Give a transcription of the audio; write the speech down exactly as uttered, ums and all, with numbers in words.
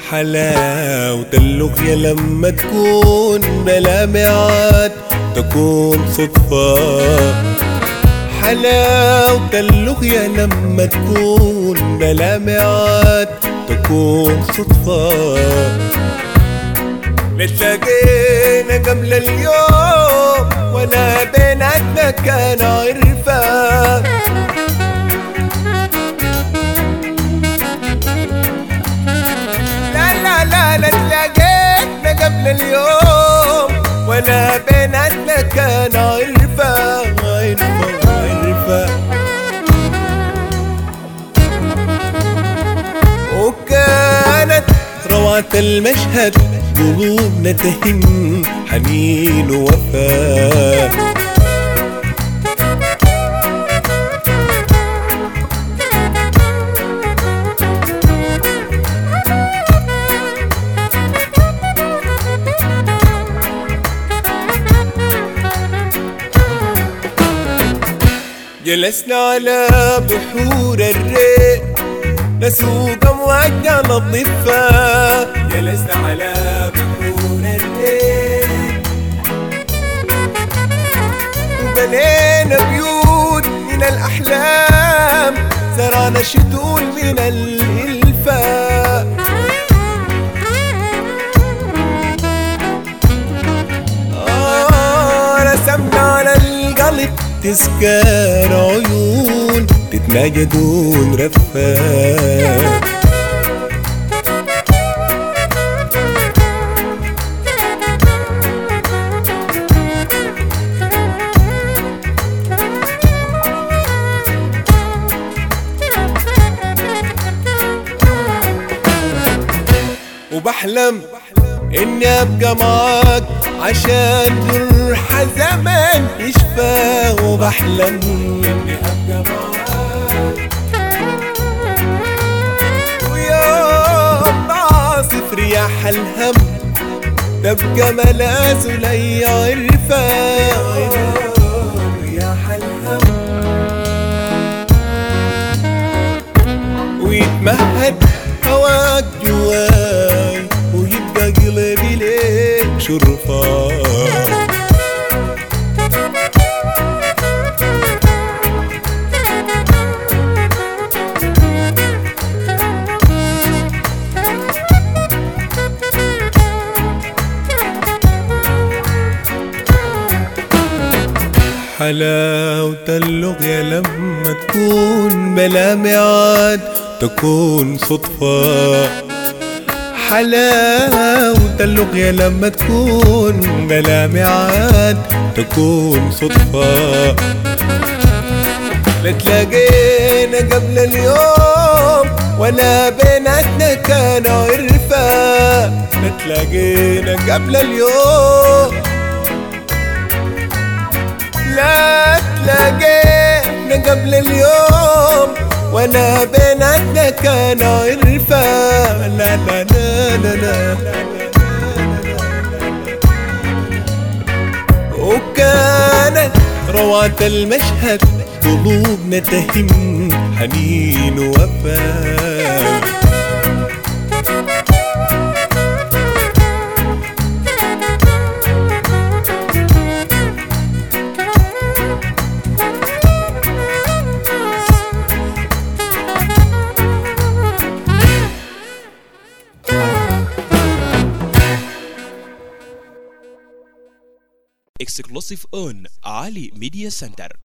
حلاوة اللقيا لما تكون بلا ميعاد تكون صدفة. حلاوة اللقيا لما تكون بلا ميعاد تكون صدفة. نتلاقينا قبل اليوم ولا بيناتنا كان عرفة. لا لا لا نتلاقينا قبل اليوم ولا بيناتنا كان عرفة عرفة عرفة. وكانت روعة المشهد قلوبنا تهن حنين ووفاء. جلسنا على بحور الريق نسوق امواجنا للضفة. جلسنا على بحور الريق وبنينا بيوت من الأحلام زرعنا شتول من الإلفة. آه رسمنا على القلب تذكار عيون تتناجى دون رفاه. وبحلم اني ابقى معاك عشان جرح زمان يشفى. وبحلم اني ابقى معاك ويوم بعاصف رياح الهم تبقى ملاذ لي عرفة. رياح الهم ويتمهد هواك جواي ويبقى قلبي ليك شرفة. حلاوة اللقيا لما تكون بلا ميعاد تكون صدفة. حلاوة اللقيا لما تكون بلا ميعاد تكون صدفة. لا تلاقينا قبل اليوم ولا بيناتنا كان عرفة. لا تلاقينا قبل اليوم لا تلاقينا قبل اليوم ولا بيناتنا كان عرفة. لا لا لا لا لا. وكانت روعة المشهد قلوبنا تهن حنين ووفاء. Exclusive on Ali Media Center.